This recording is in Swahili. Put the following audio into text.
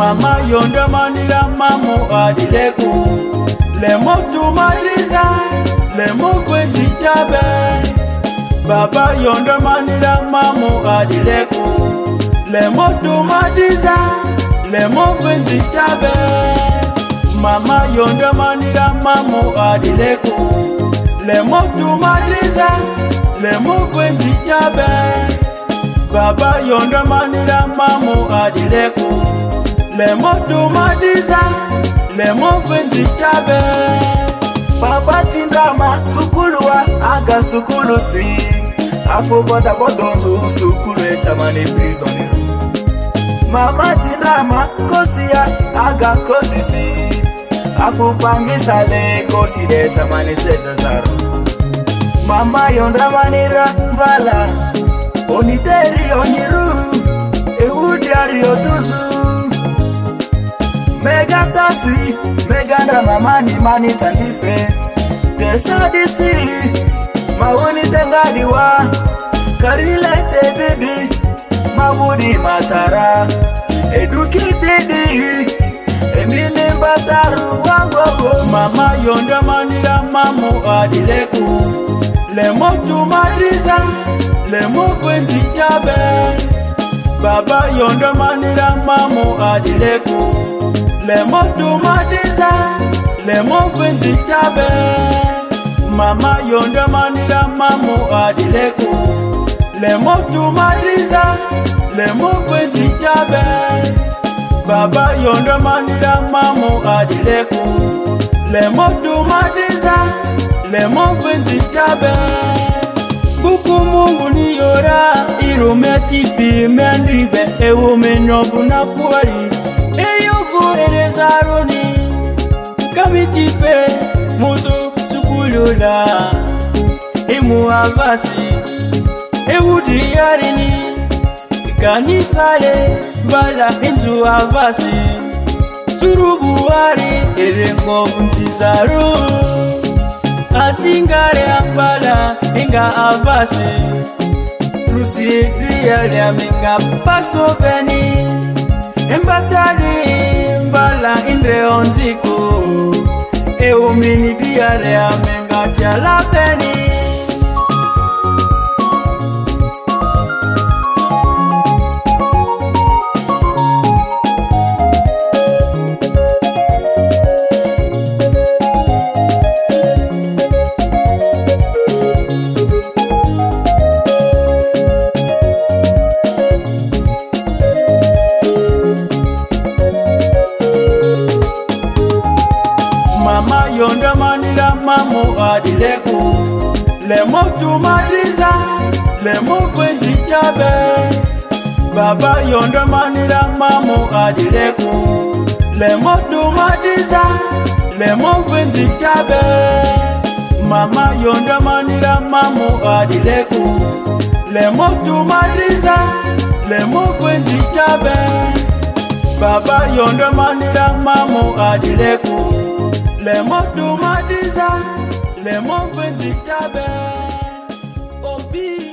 Mama yonda manira mamu adileku. Lemo tumadiza, lemo kwenzi jabe. Baba yonda manira mamu adileku. Lemo tumadiza, lemo kwenzi jabe. Mama yonda manira mamu adileku. Lemo tumadiza, lemo kwenzi jabe. Baba yonda manira mamu adileku. Lemo tumadiza, lemo kwenzi jabe. Papa tindama sukulua aga sukulu si. Afo bota bodonzo sukulu etamani prisonero. Mama tindama kosia aga kosisi. Afo pangi sale kosi de tamani sezazaro. Mama yonda manira vala. Oniteri oniru. Eudiari otuzu. Mega tasi, mega drama mani tandife. Desadisi, mauni tengadiwa. Karile te baby, mavudi matara. Eduki didi, emini bataru wangogo. Mama yonda manira mamu adileku. Lemo tumadiza, lemo kwenzi jabe. Baba yonda manira mamu adileku. Lemo tumadiza, lemo kwenzi jabe. Mama yonda manira mamu adileku. Lemo tumadiza, lemo kwenzi jabe. Baba yonda manira mamu adileku. Lemo tumadiza, lemo kwenzi jabe. Buku Mungu ni yora, irume tipi mendribe, ewu menyobu na kuwari. Eyofu erezaroni, kamitipe, muzo sukulula. Imu avasi, ewu diyarini, kanisale, bala inzu avasi. Surubuari, erengo buntizaru. Asingare ambala, inga avasi. Rusi driyali aminga paso beni. Embatali mbala indre onziko. Eumini diare amenga tiala beni. Mama yonda manira mamu adileku. Lemo tumadiza, lemo kwenzi jabe. Baba yonda manira mamu adileku. Lemo tumadiza, lemo kwenzi jabe. Mama yonda manira mamu adileku. Lemo tumadiza, lemo kwenzi jabe. Baba yonda manira mamu adileku. Lemo tumadiza, lemo kwenzi jabe. Obi